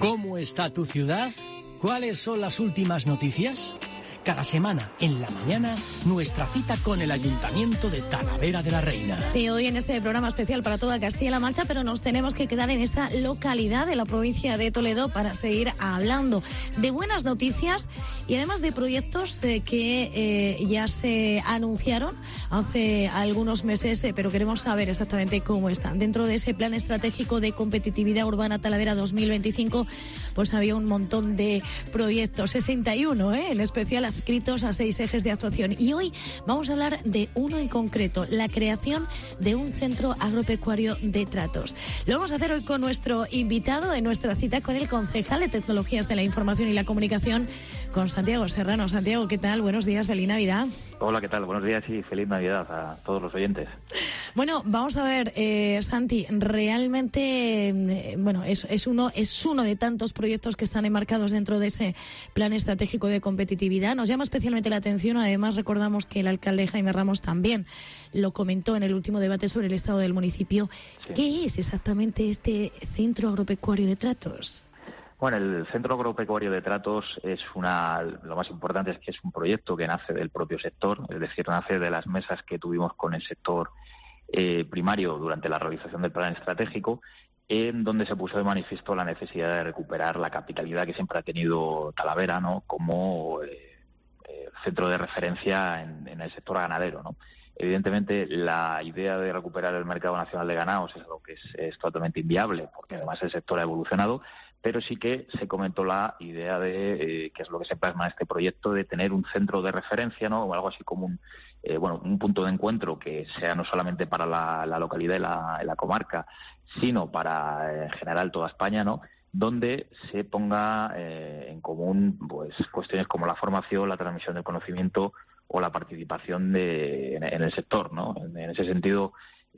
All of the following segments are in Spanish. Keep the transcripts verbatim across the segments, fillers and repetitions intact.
¿Cómo está tu ciudad? ¿Cuáles son las últimas noticias? Cada semana, en la mañana, nuestra cita con el Ayuntamiento de Talavera de la Reina. Sí, hoy en este programa especial para toda Castilla-La Mancha, pero nos tenemos que quedar en esta localidad de la provincia de Toledo para seguir hablando de buenas noticias y además de proyectos eh, que eh, ya se anunciaron hace algunos meses, eh, pero queremos saber exactamente cómo están. Dentro de ese plan estratégico de competitividad urbana Talavera dos mil veinticinco, pues había un montón de proyectos, sesenta y uno, ¿eh? En especial adscritos a seis ejes de actuación. Y hoy vamos a hablar de uno en concreto, la creación de un centro agropecuario de Tratos. Lo vamos a hacer hoy con nuestro invitado en nuestra cita con el concejal de Tecnologías de la Información y la Comunicación, con Santiago Serrano. Santiago, ¿qué tal? Buenos días, feliz Navidad. Hola, ¿qué tal? Buenos días y feliz Navidad a todos los oyentes. Bueno, vamos a ver, eh, Santi, realmente, eh, bueno, es, es, uno, es uno de tantos proyectos que están enmarcados dentro de ese plan estratégico de competitividad. Nos llama especialmente la atención, además recordamos que el alcalde Jaime Ramos también lo comentó en el último debate sobre el estado del municipio. Sí. ¿Qué es exactamente este centro agropecuario de Tratos? Bueno, el Centro Agropecuario de Tratos es una, lo más importante es que es un proyecto que nace del propio sector, es decir, nace de las mesas que tuvimos con el sector eh, primario durante la realización del plan estratégico, en donde se puso de manifiesto la necesidad de recuperar la capitalidad que siempre ha tenido Talavera, ¿no?, como eh, eh, centro de referencia en, en el sector ganadero, ¿no? Evidentemente, la idea de recuperar el mercado nacional de ganados es algo que es, es totalmente inviable, porque además el sector ha evolucionado, pero sí que se comentó la idea de, eh, que es lo que se plasma en este proyecto, de tener un centro de referencia, ¿no?, o algo así como un, eh, bueno, un punto de encuentro que sea no solamente para la, la localidad y la, la comarca, sino para, eh, en general, toda España, ¿no?, donde se ponga eh, en común pues cuestiones como la formación, la transmisión del conocimiento o la participación de, en, en el sector, ¿no? En, en ese sentido,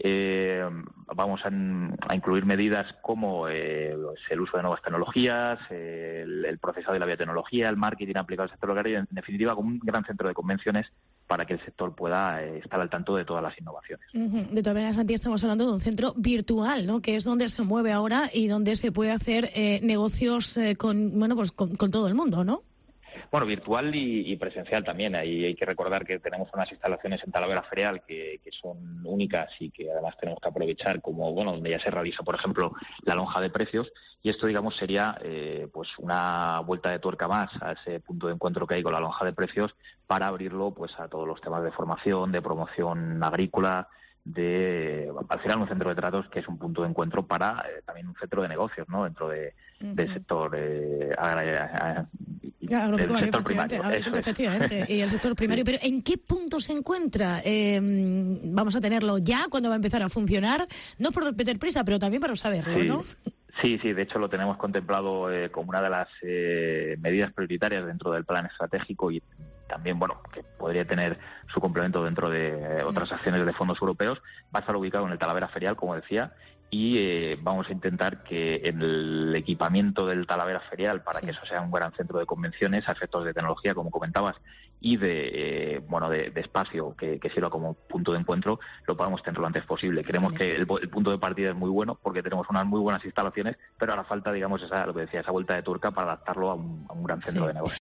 eh, vamos a, a incluir medidas como eh, el uso de nuevas tecnologías, eh, el, el procesado de la biotecnología, el marketing aplicado al sector agrario, en definitiva, como un gran centro de convenciones para que el sector pueda eh, estar al tanto de todas las innovaciones. Uh-huh. De todas maneras, Santi, estamos hablando de un centro virtual, ¿no?, que es donde se mueve ahora y donde se puede hacer eh, negocios eh, con, bueno, pues con, con todo el mundo, ¿no? Bueno, virtual y, y presencial también. Ahí hay que recordar que tenemos unas instalaciones en Talavera Ferial que, que son únicas y que además tenemos que aprovechar como, bueno, donde ya se realiza, por ejemplo, la lonja de precios. Y esto, digamos, sería eh, pues una vuelta de tuerca más a ese punto de encuentro que hay con la lonja de precios para abrirlo pues a todos los temas de formación, de promoción agrícola, de al final un centro de tratos que es un punto de encuentro para eh, también un centro de negocios, ¿no?, dentro de, uh-huh. del sector eh, agrario, Claro, del vale, sector primario. Eso efectivamente, es. Y el sector primario. Pero ¿en qué punto se encuentra? Eh, vamos a tenerlo ya, cuando va a empezar a funcionar, no por meter prisa, pero también para saberlo, sí. ¿no? Sí, sí, de hecho lo tenemos contemplado eh, como una de las eh, medidas prioritarias dentro del plan estratégico y también, bueno, que podría tener su complemento dentro de eh, otras acciones de fondos europeos. Va a estar ubicado en el Talavera Ferial, como decía, y eh, vamos a intentar que el equipamiento del Talavera Ferial, para sí. que eso sea un gran centro de convenciones, a efectos de tecnología, como comentabas, y de eh, bueno de, de espacio que, que sirva como punto de encuentro, lo podamos tener lo antes posible. Creemos vale. que el, el punto de partida es muy bueno porque tenemos unas muy buenas instalaciones, pero hará falta, digamos, esa, lo que decía, esa vuelta de tuerca para adaptarlo a un, a un gran centro sí. de negocio.